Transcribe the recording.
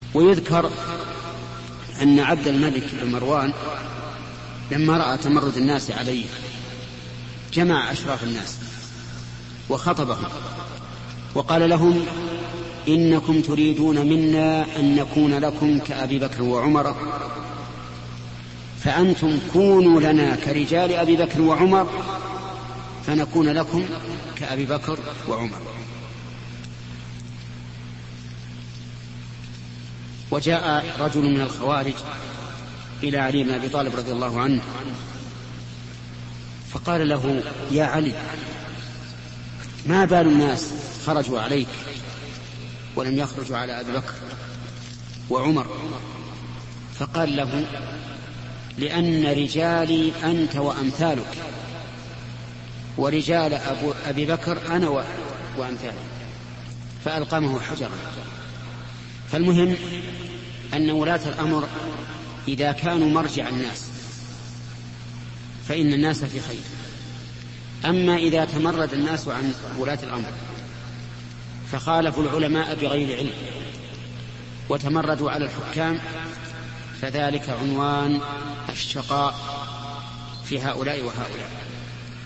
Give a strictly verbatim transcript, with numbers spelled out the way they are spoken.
ويذكر أن عبد الملك بن مروان لما رأى تمرد الناس عليه جمع أشراف الناس وخطبهم وقال لهم: إنكم تريدون منا أن نكون لكم كأبي بكر وعمر، فأنتم كونوا لنا كرجال أبي بكر وعمر فنكون لكم كأبي بكر وعمر. وجاء رجل من الخوارج إلى علي بن أبي طالب رضي الله عنه فقال له: يا علي، ما بال الناس خرجوا عليك ولم يخرجوا على أبي بكر وعمر؟ فقال له: لأن رجالي أنت وأمثالك، ورجال أبو أبي بكر أنا وأمثالك. فألقمه حجرا. فالمهم أن ولاة الأمر إذا كانوا مرجع الناس فإن الناس في خير، أما إذا تمرد الناس عن ولاة الأمر فخالفوا العلماء بغير علم وتمردوا على الحكام فذلك عنوان الشقاء في هؤلاء وهؤلاء.